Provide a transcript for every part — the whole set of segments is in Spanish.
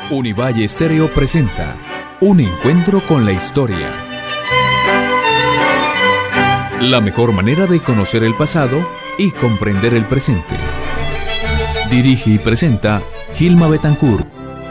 Univalle Stereo presenta Un encuentro con la historia. La mejor manera de conocer el pasado y comprender el presente. Dirige y presenta Gilma Betancourt.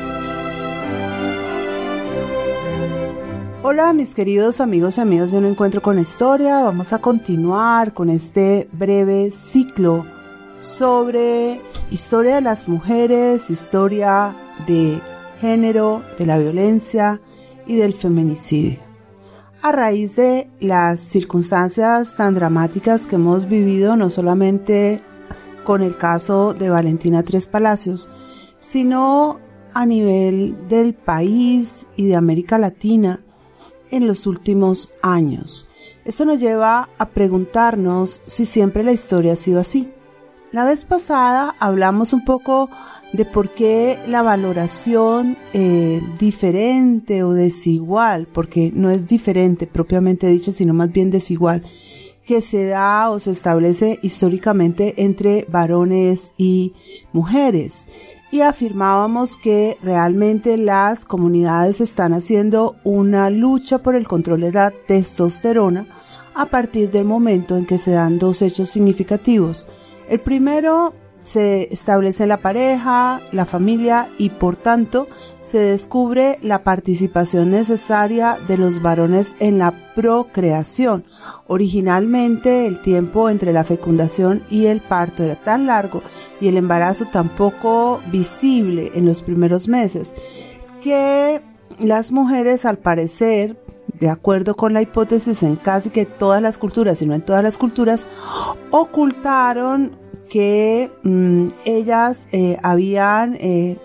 Hola mis queridos amigos y amigas de Un encuentro con la historia. Vamos a continuar con este breve ciclo sobre historia de las mujeres, historia de género, de la violencia y del feminicidio. A raíz de las circunstancias tan dramáticas que hemos vivido, no solamente con el caso de Valentina Tres Palacios, sino a nivel del país y de América Latina en los últimos años. Esto nos lleva a preguntarnos si siempre la historia ha sido así. La vez pasada hablamos un poco de por qué la valoración diferente o desigual, porque no es diferente propiamente dicho, sino más bien desigual, que se da o se establece históricamente entre varones y mujeres. Y afirmábamos que realmente las comunidades están haciendo una lucha por el control de la testosterona a partir del momento en que se dan dos hechos significativos. El primero, se establece la pareja, la familia y por tanto se descubre la participación necesaria de los varones en la procreación. Originalmente el tiempo entre la fecundación y el parto era tan largo y el embarazo tan poco visible en los primeros meses que las mujeres, al parecer, de acuerdo con la hipótesis en casi que todas las culturas, si no en todas las culturas, ocultaron que ellas se habían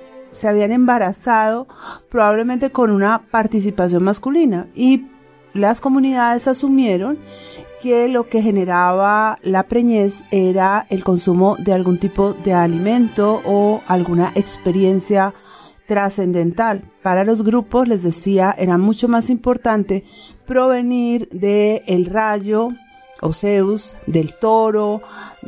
embarazado probablemente con una participación masculina, y las comunidades asumieron que lo que generaba la preñez era el consumo de algún tipo de alimento o alguna experiencia trascendental. Para los grupos, les decía, era mucho más importante provenir del rayo o Zeus, del toro,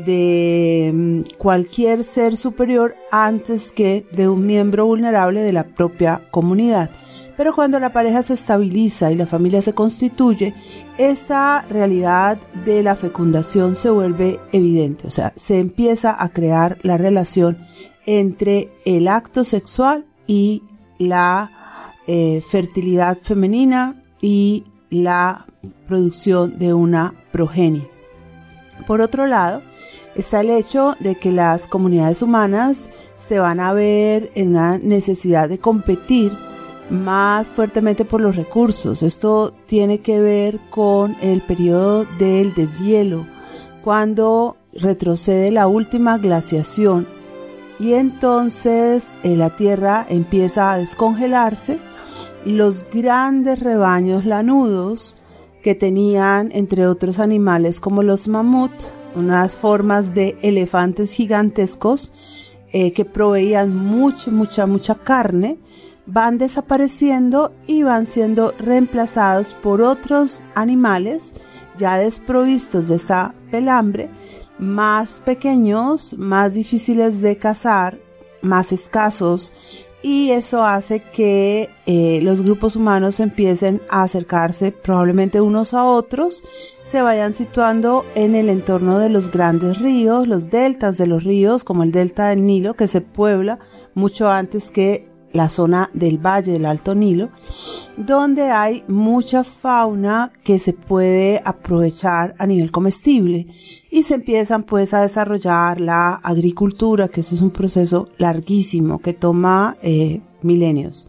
de cualquier ser superior antes que de un miembro vulnerable de la propia comunidad. Pero cuando la pareja se estabiliza y la familia se constituye, esa realidad de la fecundación se vuelve evidente. O sea, se empieza a crear la relación entre el acto sexual y la fertilidad femenina y la producción de una progenie. Por otro lado, está el hecho de que las comunidades humanas se van a ver en una necesidad de competir más fuertemente por los recursos. Esto tiene que ver con el periodo del deshielo, cuando retrocede la última glaciación y entonces la tierra empieza a descongelarse. Los grandes rebaños lanudos que tenían, entre otros animales como los mamuts, unas formas de elefantes gigantescos que proveían mucha carne, van desapareciendo y van siendo reemplazados por otros animales ya desprovistos de esa pelambre, más pequeños, más difíciles de cazar, más escasos. Y eso hace que los grupos humanos empiecen a acercarse probablemente unos a otros, se vayan situando en el entorno de los grandes ríos, los deltas de los ríos, como el delta del Nilo, que se puebla mucho antes que la zona del Valle del Alto Nilo, donde hay mucha fauna que se puede aprovechar a nivel comestible, y se empiezan pues a desarrollar la agricultura, que eso es un proceso larguísimo que toma milenios.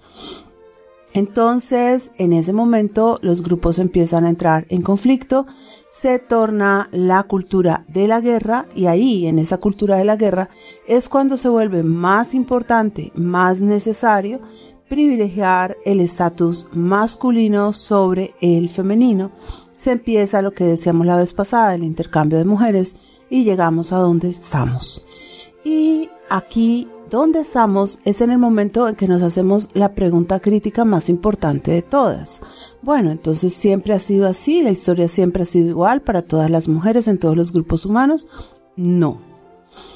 Entonces, en ese momento los grupos empiezan a entrar en conflicto, se torna la cultura de la guerra, y ahí, en esa cultura de la guerra, es cuando se vuelve más importante, más necesario privilegiar el estatus masculino sobre el femenino. Se empieza lo que decíamos la vez pasada, el intercambio de mujeres, y llegamos a donde estamos. Y aquí donde estamos es en el momento en que nos hacemos la pregunta crítica más importante de todas. Bueno, entonces siempre ha sido así, la historia siempre ha sido igual para todas las mujeres en todos los grupos humanos. No.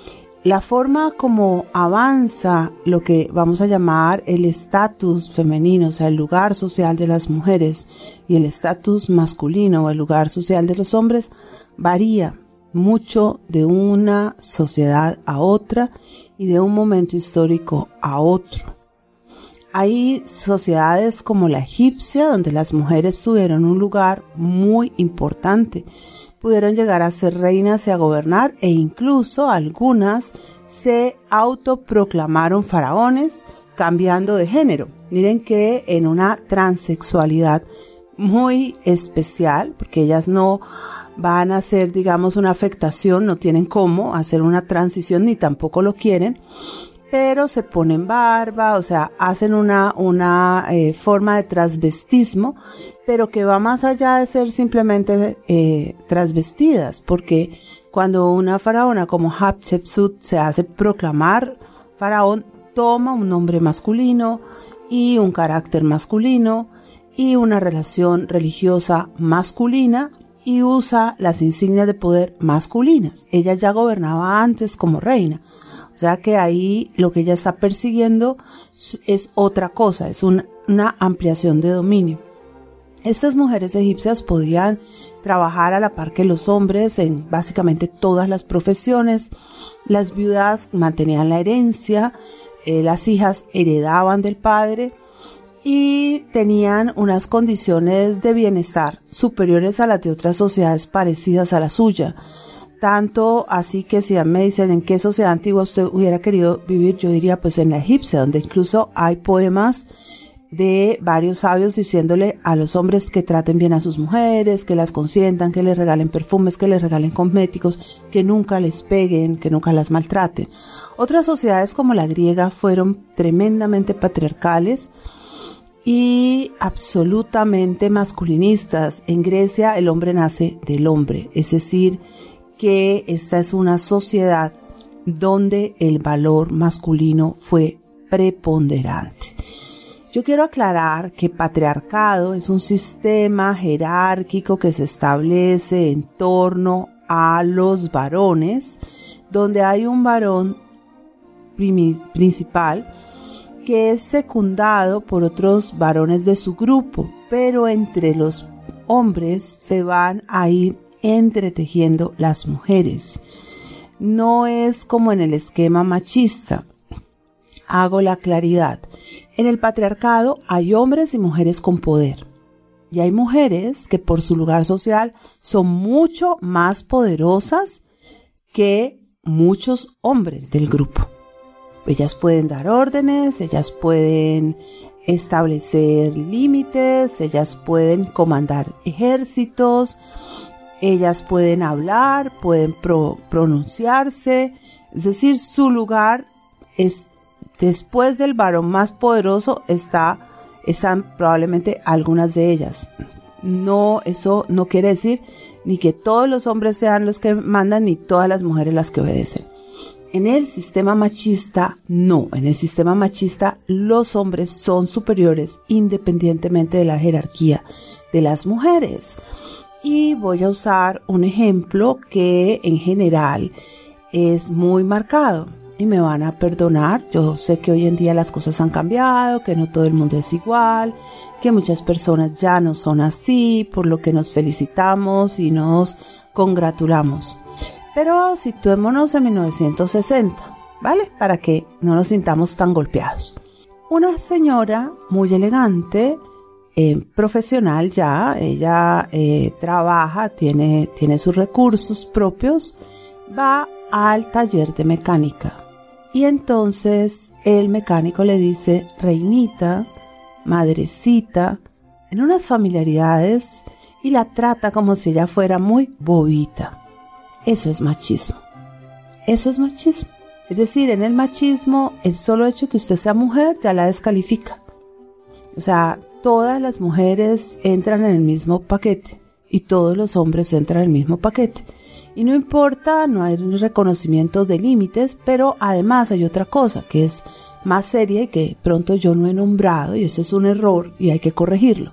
la forma como avanza lo que vamos a llamar el estatus femenino, o sea, el lugar social de las mujeres, y el estatus masculino o el lugar social de los hombres, varía mucho de una sociedad a otra y de un momento histórico a otro. Hay sociedades como la egipcia, donde las mujeres tuvieron un lugar muy importante. Pudieron llegar a ser reinas y a gobernar, e incluso algunas se autoproclamaron faraones cambiando de género. Miren que en una transexualidad muy especial, porque ellas no van a hacer, digamos, una afectación, no tienen cómo hacer una transición ni tampoco lo quieren, pero se ponen barba, o sea, hacen una forma de transvestismo, pero que va más allá de ser simplemente transvestidas, porque cuando una faraona como Hatshepsut se hace proclamar faraón, toma un nombre masculino y un carácter masculino y una relación religiosa masculina, y usa las insignias de poder masculinas. Ella ya gobernaba antes como reina. O sea que ahí lo que ella está persiguiendo es otra cosa, es una ampliación de dominio. Estas mujeres egipcias podían trabajar a la par que los hombres en básicamente todas las profesiones. Las viudas mantenían la herencia, las hijas heredaban del padre, y tenían unas condiciones de bienestar superiores a las de otras sociedades parecidas a la suya. Tanto así que si me dicen en qué sociedad antigua usted hubiera querido vivir, yo diría pues en la egipcia, donde incluso hay poemas de varios sabios diciéndole a los hombres que traten bien a sus mujeres, que las consientan, que les regalen perfumes, que les regalen cosméticos, que nunca les peguen, que nunca las maltraten. Otras sociedades como la griega fueron tremendamente patriarcales y absolutamente masculinistas. En Grecia el hombre nace del hombre, es decir, que esta es una sociedad donde el valor masculino fue preponderante. Yo quiero aclarar que patriarcado es un sistema jerárquico que se establece en torno a los varones, donde hay un varón principal que es secundado por otros varones de su grupo, pero entre los hombres se van a ir entretejiendo las mujeres. No es como en el esquema machista. Hago la claridad. En el patriarcado hay hombres y mujeres con poder. Y hay mujeres que por su lugar social son mucho más poderosas que muchos hombres del grupo. Ellas pueden dar órdenes, ellas pueden establecer límites, ellas pueden comandar ejércitos, ellas pueden hablar, pueden pronunciarse. Es decir, su lugar es después del varón más poderoso, están probablemente algunas de ellas. No, eso no quiere decir ni que todos los hombres sean los que mandan, ni todas las mujeres las que obedecen. En el sistema machista, no. En el sistema machista, los hombres son superiores independientemente de la jerarquía de las mujeres. Y voy a usar un ejemplo que en general es muy marcado. Y me van a perdonar, yo sé que hoy en día las cosas han cambiado, que no todo el mundo es igual, que muchas personas ya no son así, por lo que nos felicitamos y nos congratulamos. Pero situémonos en 1960, ¿vale? Para que no nos sintamos tan golpeados. Una señora muy elegante, profesional ya, ella trabaja, tiene sus recursos propios, va al taller de mecánica. Y entonces el mecánico le dice, reinita, madrecita, en unas familiaridades, y la trata como si ella fuera muy bobita. Eso es machismo. Eso es machismo. Es decir, en el machismo, el solo hecho que usted sea mujer ya la descalifica. O sea, todas las mujeres entran en el mismo paquete y todos los hombres entran en el mismo paquete. Y no importa, no hay reconocimiento de límites, pero además hay otra cosa que es más seria y que pronto yo no he nombrado, y eso es un error y hay que corregirlo.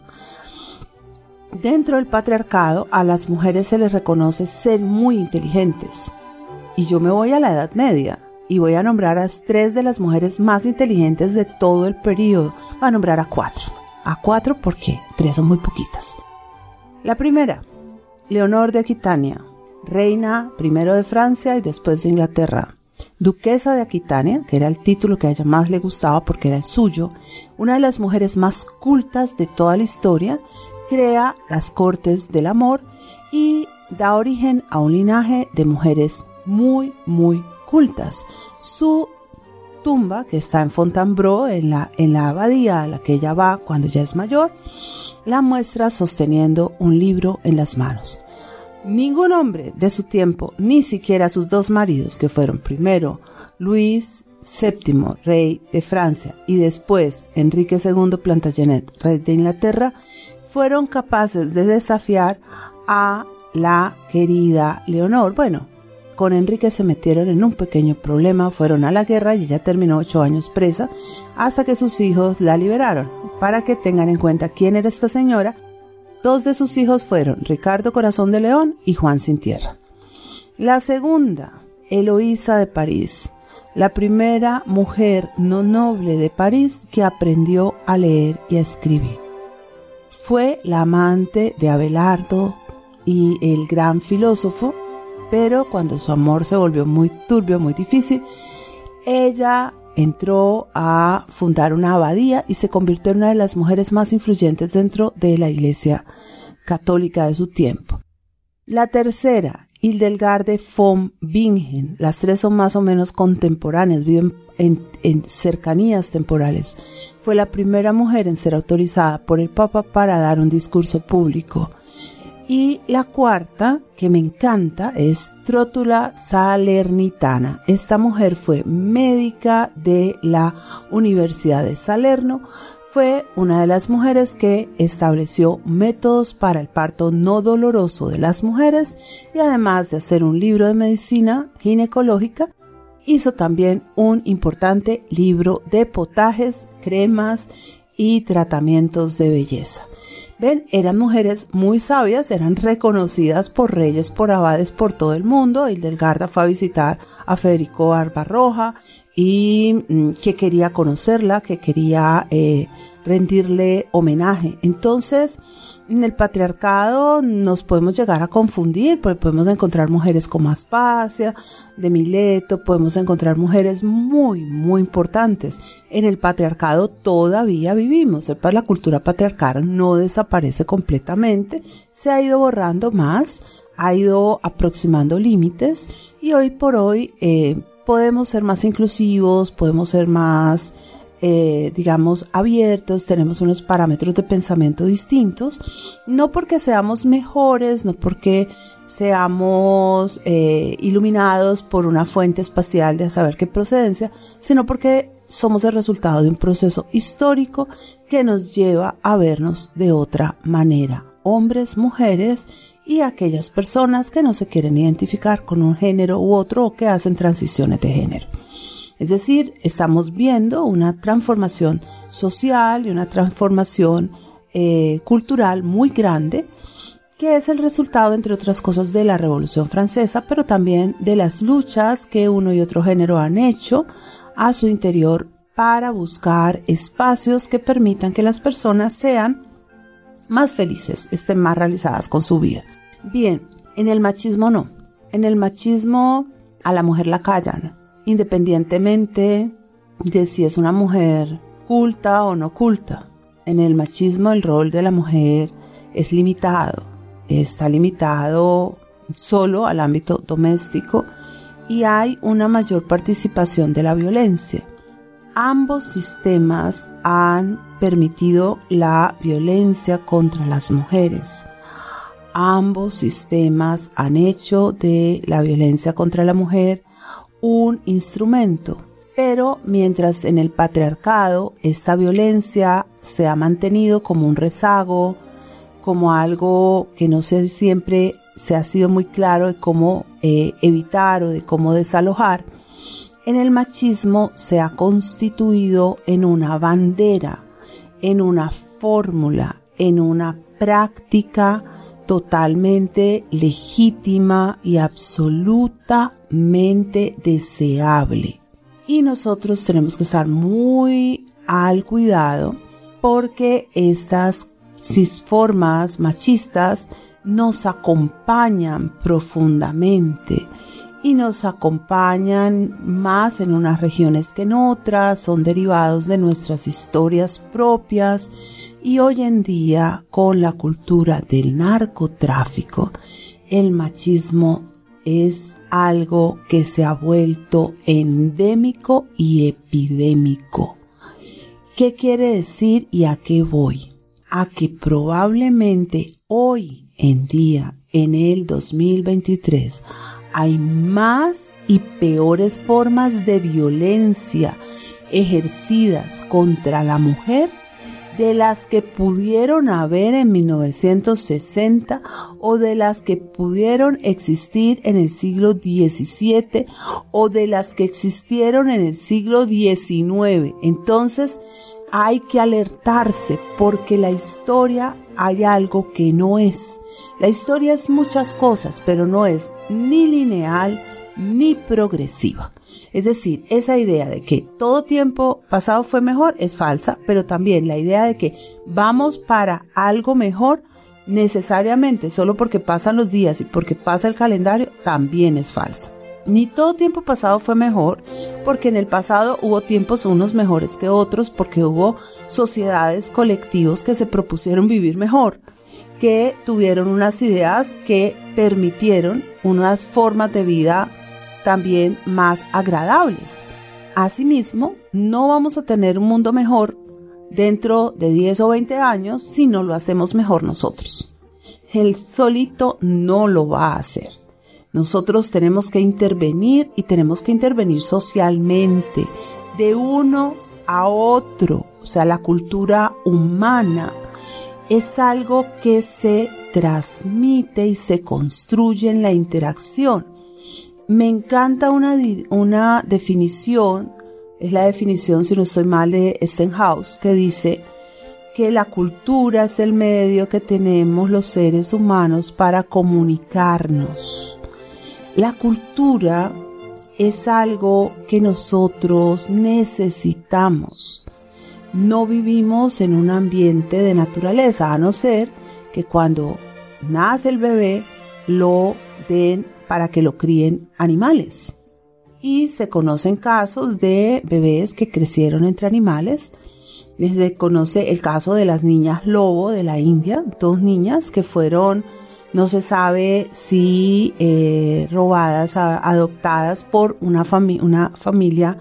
Dentro del patriarcado, a las mujeres se les reconoce ser muy inteligentes. Y yo me voy a la Edad Media y voy a nombrar a 3 de las mujeres más inteligentes de todo el periodo. Voy a nombrar a 4. A 4 porque 3 son muy poquitas. La primera, Leonor de Aquitania, reina primero de Francia y después de Inglaterra. Duquesa de Aquitania, que era el título que a ella más le gustaba porque era el suyo, una de las mujeres más cultas de toda la historia, crea las cortes del amor y da origen a un linaje de mujeres muy, muy cultas. Su tumba, que está en Fontainebleau, en la abadía a la que ella va cuando ya es mayor, la muestra sosteniendo un libro en las manos. Ningún hombre de su tiempo, ni siquiera sus 2 maridos, que fueron primero Luis VII, rey de Francia, y después Enrique II Plantagenet, rey de Inglaterra, fueron capaces de desafiar a la querida Leonor. Bueno, con Enrique se metieron en un pequeño problema, fueron a la guerra y ella terminó 8 años presa hasta que sus hijos la liberaron. Para que tengan en cuenta quién era esta señora, 2 de sus hijos fueron Ricardo Corazón de León y Juan Sin Tierra. La segunda, Eloísa de París, la primera mujer no noble de París que aprendió a leer y a escribir. Fue la amante de Abelardo y el gran filósofo, pero cuando su amor se volvió muy turbio, muy difícil, ella entró a fundar una abadía y se convirtió en una de las mujeres más influyentes dentro de la Iglesia católica de su tiempo. La tercera, Hildegarde von Bingen. Las 3 son más o menos contemporáneas, viven en cercanías temporales. Fue la primera mujer en ser autorizada por el Papa para dar un discurso público. Y la cuarta, que me encanta, es Trótula Salernitana. Esta mujer fue médica de la Universidad de Salerno. Fue una de las mujeres que estableció métodos para el parto no doloroso de las mujeres y además de hacer un libro de medicina ginecológica, hizo también un importante libro de potajes, cremas y tratamientos de belleza. Ven, eran mujeres muy sabias, eran reconocidas por reyes, por abades, por todo el mundo. Hildegarda fue a visitar a Federico Barbarroja y que quería conocerla, que quería rendirle homenaje. Entonces, en el patriarcado nos podemos llegar a confundir, porque podemos encontrar mujeres como Aspasia, de Mileto, podemos encontrar mujeres muy, muy importantes. En el patriarcado todavía vivimos, la cultura patriarcal no desaparece completamente, se ha ido borrando más, ha ido aproximando límites y hoy por hoy podemos ser más inclusivos, podemos ser más abiertos, tenemos unos parámetros de pensamiento distintos, no porque seamos mejores, no porque seamos iluminados por una fuente espacial de saber qué procedencia, sino porque somos el resultado de un proceso histórico que nos lleva a vernos de otra manera, hombres, mujeres y aquellas personas que no se quieren identificar con un género u otro o que hacen transiciones de género. Es decir, estamos viendo una transformación social y una transformación cultural muy grande, que es el resultado, entre otras cosas, de la Revolución Francesa, pero también de las luchas que uno y otro género han hecho a su interior para buscar espacios que permitan que las personas sean más felices, estén más realizadas con su vida. Bien, en el machismo no. En el machismo a la mujer la callan, independientemente de si es una mujer culta o no culta. En el machismo el rol de la mujer es limitado, está limitado solo al ámbito doméstico y hay una mayor participación de la violencia. Ambos sistemas han permitido la violencia contra las mujeres. Ambos sistemas han hecho de la violencia contra la mujer un instrumento, pero mientras en el patriarcado esta violencia se ha mantenido como un rezago, como algo que no sé, siempre se ha sido muy claro de cómo evitar o de cómo desalojar, en el machismo se ha constituido en una bandera, en una fórmula, en una práctica totalmente legítima y absolutamente deseable. y nosotros tenemos que estar muy al cuidado porque estas formas machistas nos acompañan profundamente y nos acompañan más en unas regiones que en otras, son derivados de nuestras historias propias y hoy en día con la cultura del narcotráfico, el machismo es algo que se ha vuelto endémico y epidémico. ¿Qué quiere decir y a qué voy? A que probablemente hoy en día, en el 2023, hay más y peores formas de violencia ejercidas contra la mujer de las que pudieron haber en 1960 o de las que pudieron existir en el siglo XVII o de las que existieron en el siglo XIX. Entonces hay que alertarse porque la historia hay algo que no es. La historia es muchas cosas, pero no es ni lineal ni progresiva. Es decir, esa idea de que todo tiempo pasado fue mejor es falsa, pero también la idea de que vamos para algo mejor necesariamente solo porque pasan los días y porque pasa el calendario también es falsa. Ni todo tiempo pasado fue mejor, porque en el pasado hubo tiempos unos mejores que otros, porque hubo sociedades, colectivos que se propusieron vivir mejor, que tuvieron unas ideas que permitieron unas formas de vida también más agradables. Asimismo, no vamos a tener un mundo mejor dentro de 10 o 20 años si no lo hacemos mejor nosotros. Él solito no lo va a hacer. Nosotros tenemos que intervenir y tenemos que intervenir socialmente, de uno a otro. O sea, la cultura humana es algo que se transmite y se construye en la interacción. Me encanta una definición, es la definición, si no estoy mal, de Stenhouse, que dice que la cultura es el medio que tenemos los seres humanos para comunicarnos. La cultura es algo que nosotros necesitamos. No vivimos en un ambiente de naturaleza, a no ser que cuando nace el bebé lo den para que lo críen animales. Y se conocen casos de bebés que crecieron entre animales. Se conoce el caso de las niñas lobo de la India, 2 niñas que fueron, no se sabe si robadas, adoptadas por una familia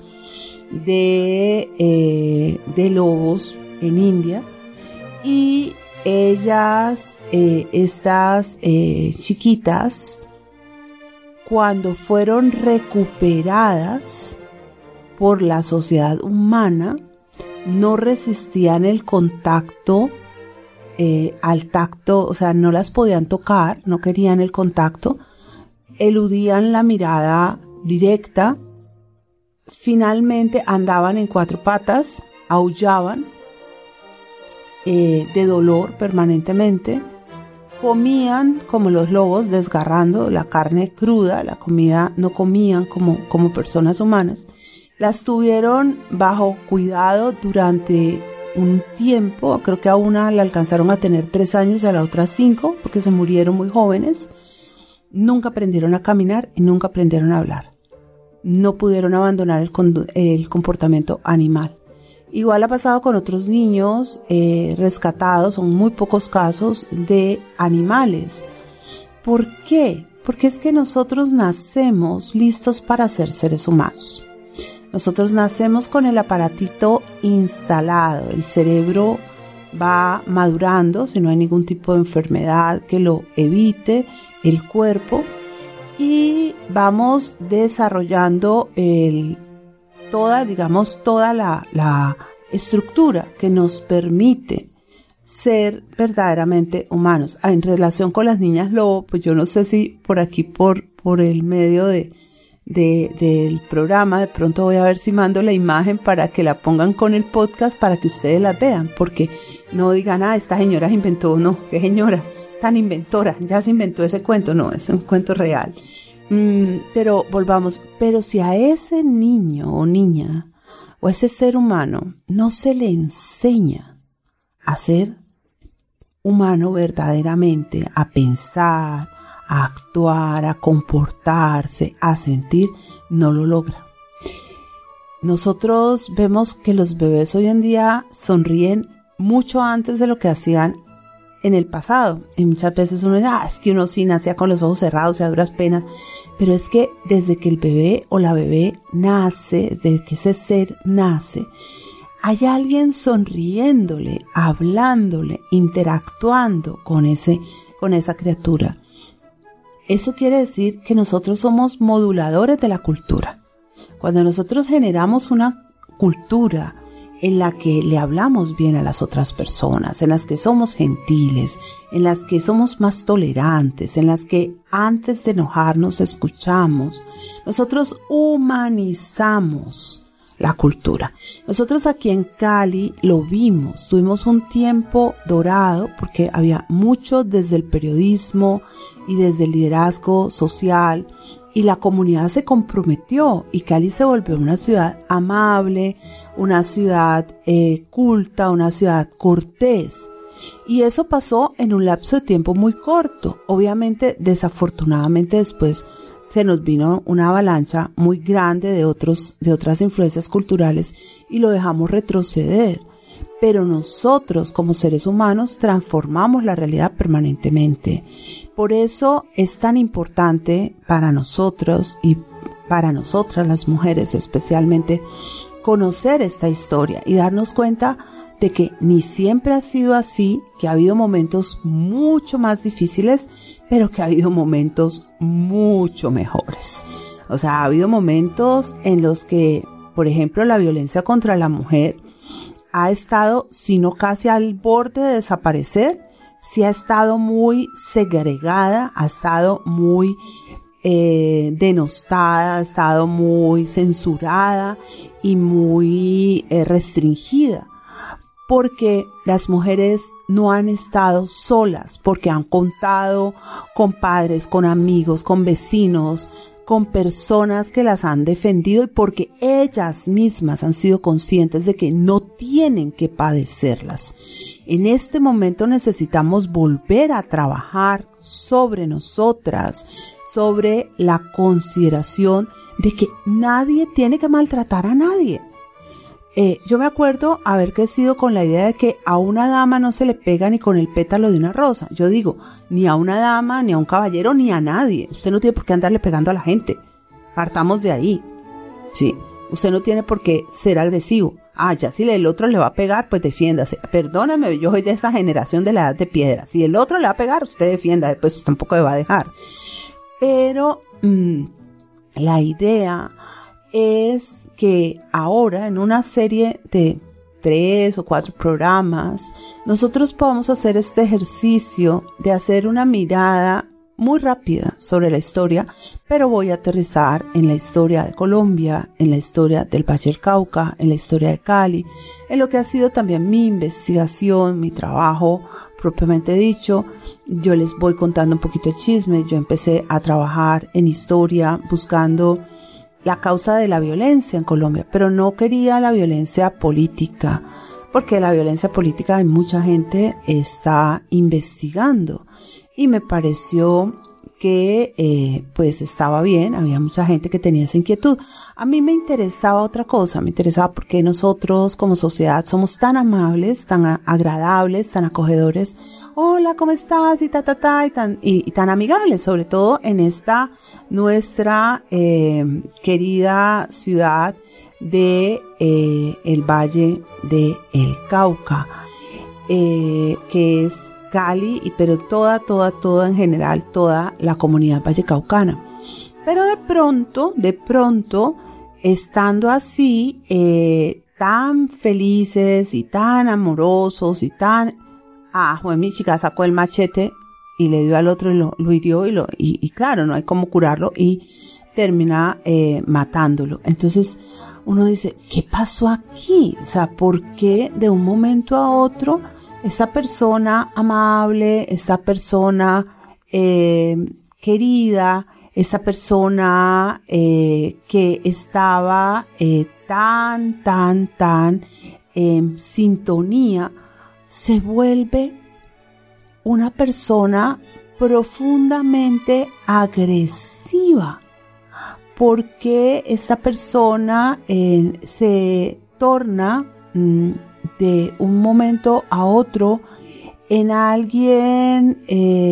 de lobos en India. Y ellas, estas chiquitas, cuando fueron recuperadas por la sociedad humana, no resistían el contacto al tacto, o sea, no las podían tocar, no querían el contacto, eludían la mirada directa, finalmente andaban en 4 patas, aullaban de dolor permanentemente, comían como los lobos, desgarrando la carne cruda, la comida no comían como personas humanas. Las tuvieron bajo cuidado durante un tiempo, creo que a una la alcanzaron a tener 3 años y a la otra 5, porque se murieron muy jóvenes. Nunca aprendieron a caminar y nunca aprendieron a hablar. No pudieron abandonar el comportamiento animal. Igual ha pasado con otros niños rescatados, son muy pocos casos de animales. ¿Por qué? Porque es que nosotros nacemos listos para ser seres humanos. Nosotros nacemos con el aparatito instalado, el cerebro va madurando si no hay ningún tipo de enfermedad que lo evite, el cuerpo, y vamos desarrollando toda la estructura que nos permite ser verdaderamente humanos. En relación con las niñas lobo, pues yo no sé si por aquí, por el medio del programa, de pronto voy a ver si mando la imagen para que la pongan con el podcast para que ustedes las vean, porque no digan, esta señora se inventó, no, qué señora tan inventora, ya se inventó ese cuento, no, es un cuento real. Pero volvamos, pero si a ese niño o niña o a ese ser humano no se le enseña a ser humano verdaderamente, a pensar, a actuar, a comportarse, a sentir, no lo logra. Nosotros vemos que los bebés hoy en día sonríen mucho antes de lo que hacían en el pasado. Y muchas veces uno dice, es que uno sí nacía con los ojos cerrados y a duras penas. Pero es que desde que el bebé o la bebé nace, desde que ese ser nace, hay alguien sonriéndole, hablándole, interactuando con esa criatura. Eso quiere decir que nosotros somos moduladores de la cultura. Cuando nosotros generamos una cultura en la que le hablamos bien a las otras personas, en las que somos gentiles, en las que somos más tolerantes, en las que antes de enojarnos escuchamos, nosotros humanizamos la cultura. Nosotros aquí en Cali lo vimos, tuvimos un tiempo dorado porque había mucho desde el periodismo y desde el liderazgo social y la comunidad se comprometió y Cali se volvió una ciudad amable, una ciudad culta, una ciudad cortés. Y eso pasó en un lapso de tiempo muy corto. Obviamente, desafortunadamente después se nos vino una avalancha muy grande de otras influencias culturales y lo dejamos retroceder. Pero nosotros como seres humanos transformamos la realidad permanentemente. Por eso es tan importante para nosotros y para nosotras las mujeres especialmente conocer esta historia y darnos cuenta de que ni siempre ha sido así, que ha habido momentos mucho más difíciles, pero que ha habido momentos mucho mejores. O sea, ha habido momentos en los que, por ejemplo, la violencia contra la mujer ha estado, si no casi al borde de desaparecer, sí ha estado muy segregada, ha estado muy denostada, ha estado muy censurada y muy restringida. Porque las mujeres no han estado solas, porque han contado con padres, con amigos, con vecinos, con personas que las han defendido y porque ellas mismas han sido conscientes de que no tienen que padecerlas. En este momento necesitamos volver a trabajar sobre nosotras, sobre la consideración de que nadie tiene que maltratar a nadie. Yo me acuerdo haber crecido con la idea de que a una dama no se le pega ni con el pétalo de una rosa. Yo digo, ni a una dama, ni a un caballero, ni a nadie. Usted no tiene por qué andarle pegando a la gente. Partamos de ahí. Sí, usted no tiene por qué ser agresivo. Ya si el otro le va a pegar, pues defiéndase. Perdóname, yo soy de esa generación de la edad de piedra. Si el otro le va a pegar, usted defienda, pues tampoco le va a dejar. Pero la idea es que ahora en una serie de 3 o 4 programas nosotros podamos hacer este ejercicio de hacer una mirada muy rápida sobre la historia, pero voy a aterrizar en la historia de Colombia, en la historia del Valle del Cauca, en la historia de Cali, en lo que ha sido también mi investigación, mi trabajo propiamente dicho. Yo les voy contando un poquito el chisme. Yo empecé a trabajar en historia buscando la causa de la violencia en Colombia, pero no quería la violencia política, porque la violencia política hay mucha gente está investigando y me pareció que pues estaba bien, había mucha gente que tenía esa inquietud. A mí me interesaba otra cosa, me interesaba porque nosotros como sociedad somos tan amables, tan agradables, tan acogedores. Hola, ¿cómo estás? Y tan amigables, sobre todo en esta nuestra querida ciudad de el Valle del Cauca, que es Cali, pero toda en general, toda la comunidad vallecaucana. Pero de pronto, estando así, tan felices y tan amorosos y tan... mi chica sacó el machete y le dio al otro y lo hirió y claro, no hay cómo curarlo y termina matándolo. Entonces uno dice, ¿qué pasó aquí? O sea, ¿por qué de un momento a otro esta persona amable, esta persona querida, esa persona que estaba tan en sintonía, se vuelve una persona profundamente agresiva, porque esta persona se torna de un momento a otro en alguien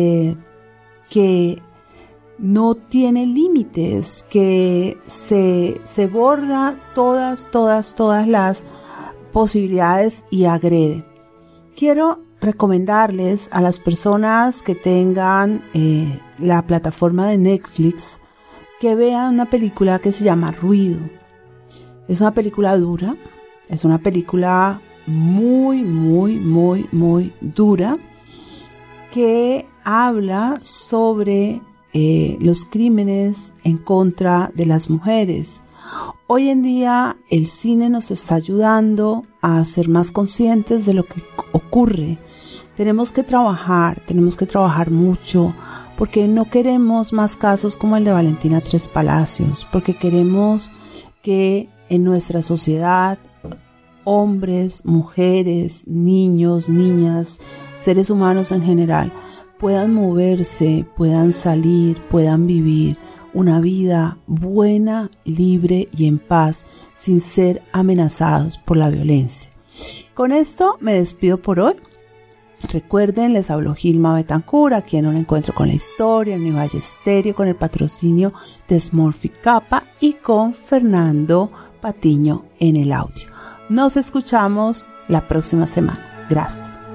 que no tiene límites, que se borra todas las posibilidades y agrede. Quiero recomendarles a las personas que tengan la plataforma de Netflix que vean una película que se llama Ruido. Es una película dura, es una película muy dura, que habla sobre los crímenes en contra de las mujeres. Hoy en día el cine nos está ayudando a ser más conscientes de lo que ocurre. Tenemos que trabajar mucho, porque no queremos más casos como el de Valentina Tres Palacios, porque queremos que en nuestra sociedad hombres, mujeres, niños, niñas, seres humanos en general puedan moverse, puedan salir, puedan vivir una vida buena, libre y en paz, sin ser amenazados por la violencia. Con esto me despido por hoy. Recuerden, les habló Gilma Betancur, aquí en Un Encuentro con la Historia, en Univalle Estéreo, con el patrocinio de Smurfit Kappa y con Fernando Patiño en el audio. Nos escuchamos la próxima semana. Gracias.